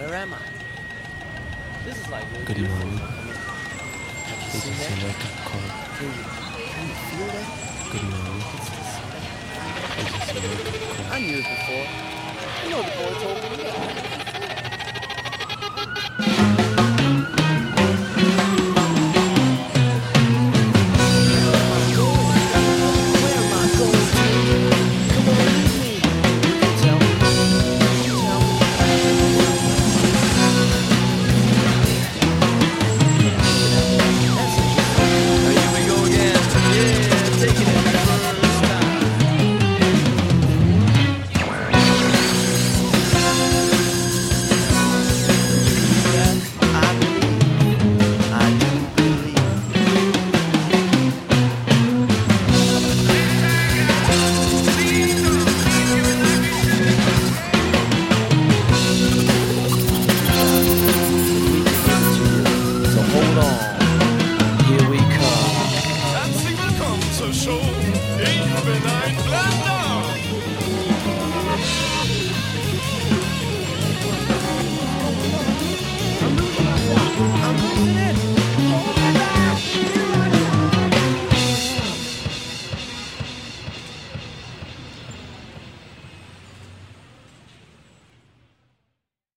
Where am I? This is like really Good beautiful. morning. Have you This seen is that? your wake-up call. Can you feel that? Good morning. It's this. This is your wake-up call. I knew it before. You know the boy told me. Yeah.